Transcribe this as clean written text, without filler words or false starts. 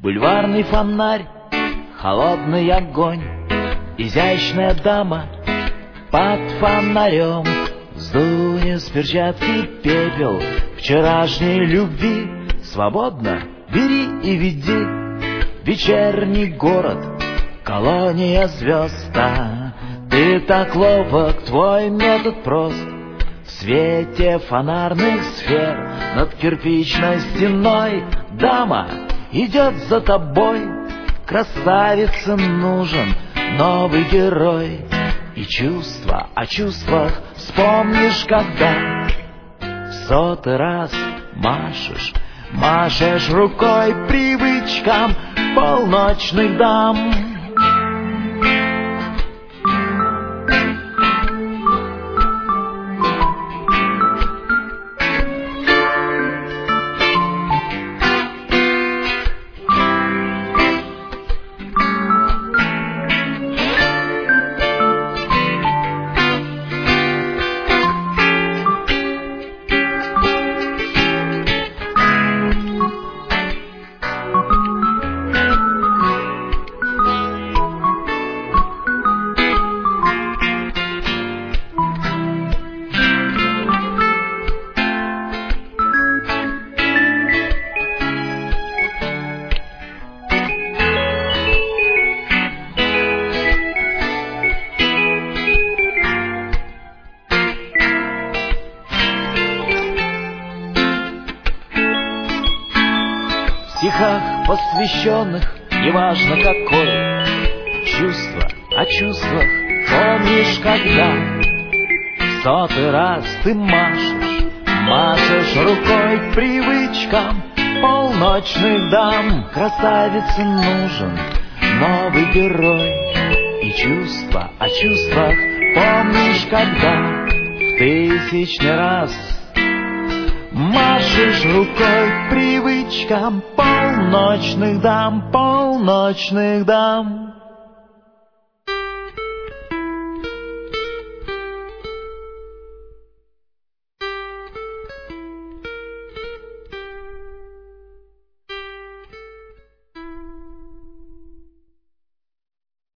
Бульварный фонарь, холодный огонь, изящная дама под фонарем. Сдунет с перчатки пепел вчерашней любви. Свободно бери и веди. Вечерний город, колония звезд. Ты так ловок, твой метод прост. В свете фонарных сфер над кирпичной стеной дама идет за тобой. Красавице нужен новый герой. И чувства о чувствах вспомнишь, когда в сотый раз машешь рукой привычкам полночных дам. В стихах, посвященных, неважно какой, чувства о чувствах помнишь, когда в сотый раз ты машешь рукой привычкам полночных дам. Красавице нужен новый герой. И чувства о чувствах помнишь, когда в тысячный раз машешь рукой привычкам полночных дам, полночных дам.